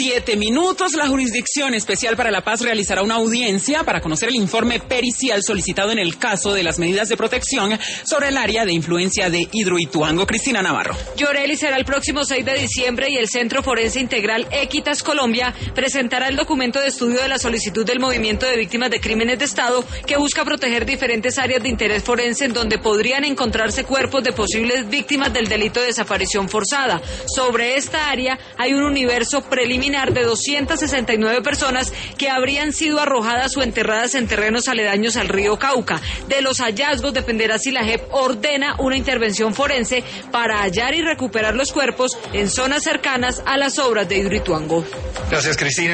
7 minutos. La Jurisdicción Especial para la Paz realizará una audiencia para conocer el informe pericial solicitado en el caso de las medidas de protección sobre el área de influencia de Hidroituango. Cristina Navarro. Llorelli será el próximo 6 de diciembre y el Centro Forense Integral Equitas Colombia presentará el documento de estudio de la solicitud del Movimiento de Víctimas de Crímenes de Estado, que busca proteger diferentes áreas de interés forense en donde podrían encontrarse cuerpos de posibles víctimas del delito de desaparición forzada. Sobre esta área hay un universo preliminar de 269 personas que habrían sido arrojadas o enterradas en terrenos aledaños al río Cauca. De los hallazgos dependerá si la JEP ordena una intervención forense para hallar y recuperar los cuerpos en zonas cercanas a las obras de Hidroituango. Gracias, Cristina.